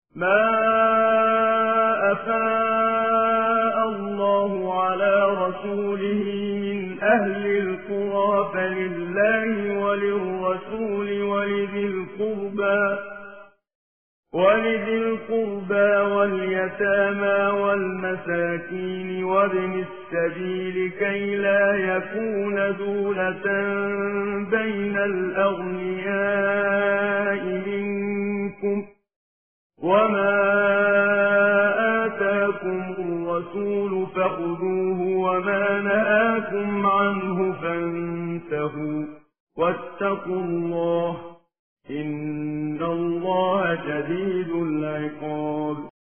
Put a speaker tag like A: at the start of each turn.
A: ما أفاء الله على رسوله من أهل القرى فلله وللرسول ولذي القربى واليتامى والمساكين وابن السبيل كي لا يكون دولة بين الأغنياء منكم وما آتاكم الرسول فخذوه وما نهاكم عنه فانتهوا واتقوا الله إن الله شديد العقاب